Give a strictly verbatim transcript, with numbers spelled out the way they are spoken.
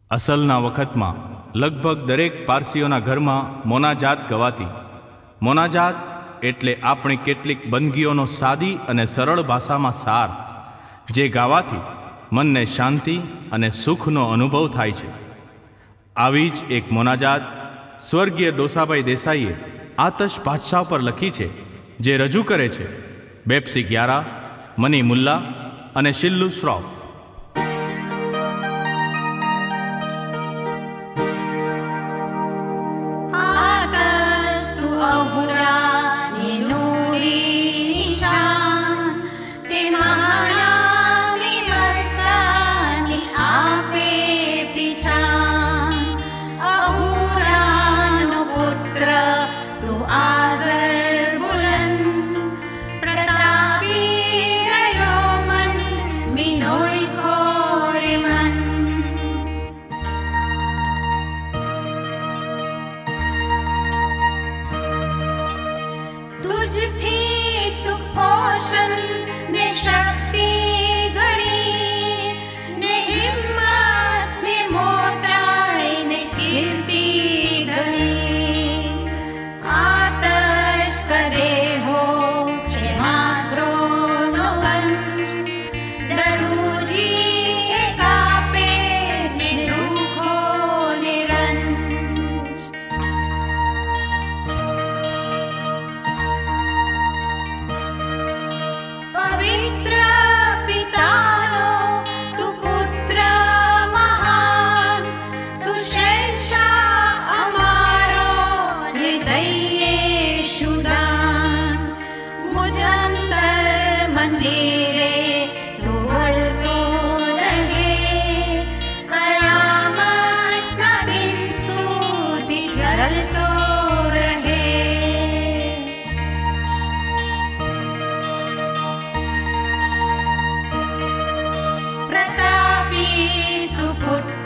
અસલના વખતમાં લગભગ દરેક પારસીઓના ઘરમાં મોનાજાત ગવાતી. મોનાજાત એટલે આપણી કેટલીક બંદગીઓનો સાદી અને સરળ ભાષામાં સાર, જે ગાવાથી મનને શાંતિ અને સુખનો અનુભવ થાય છે. આવી જ એક મોનાજાત સ્વર્ગીય ડોસાભાઈ દેસાઈએ આતશ બાદશાહ પર લખી છે, જે રજૂ કરે છે બેપ્સી ગ્યારા, મની મુલ્લા અને શિલ્લુ શ્રોફ. सुपुत्र